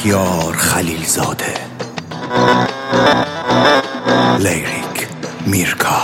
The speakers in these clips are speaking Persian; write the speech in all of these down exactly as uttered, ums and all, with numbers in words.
مهیار خلیل زاده، لیریک میرکا.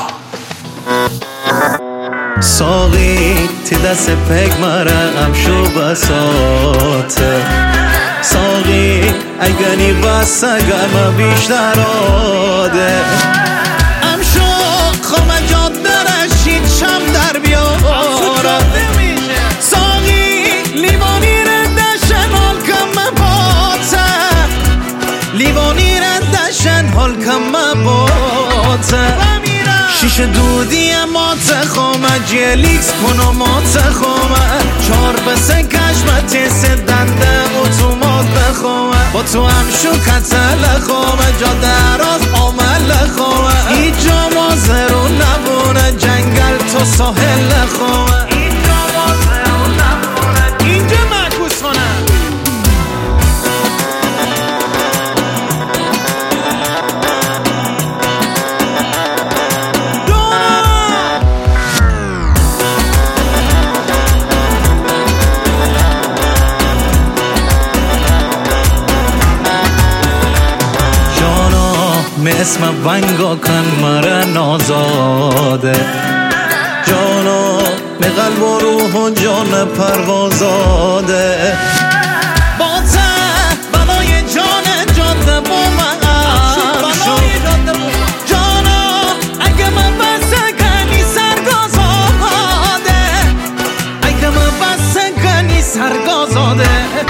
ساقی تی دست پک مرم شو بساته، ساقی اگنی بس گرم بیشتر آده، ام شو خوام جاده رشید شم در بیاره، ساقی لیوانی ردشن حال کم باته، لیوانی ردشن حال کم باته، شیشه دودی ما تخومه جلیکس کنو ما تخومه، چار بسه کشمتی سدنده اتومات بخومه، با تو هم شو کتل خومه جا دراز آمل خومه، ایجا ما زرو نبونه جنگل تو ساحل خومه، ایجا ما زرو نبونه اینجا معکوس کنه. می اسم ونگا کن مره نازاده، جانا می قلب و روح و جان پروازاده، با ته بلای جان جاده با من شد، جانا اگه من بسه کنی سرگازاده، اگه من بسه کنی سرگازاده،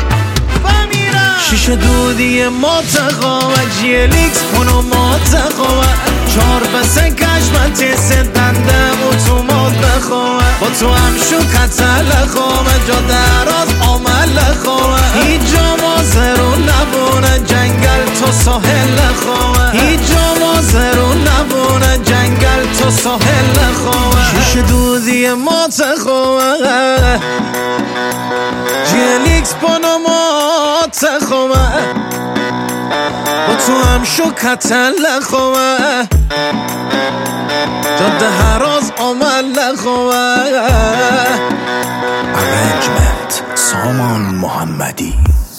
شیشه دودی ما تخواه جیلیکس کنو ما تخواه، چار بسه کشمتی سدنده اتومات بخواه، با تو هم شو کتل خواه جا دراز آمل خواه، ایجا ما زرو نبونه جنگل تو ساحل خواه، ایجا ما زرو نبونه جنگل تو ساحل خواه، شیشه دودی ما تخواه جیلیکس کنو ما تخواه، با تو هم شو کتل خواه، جاده هراز آمل خواه. ارنجمنت سامان محمدی.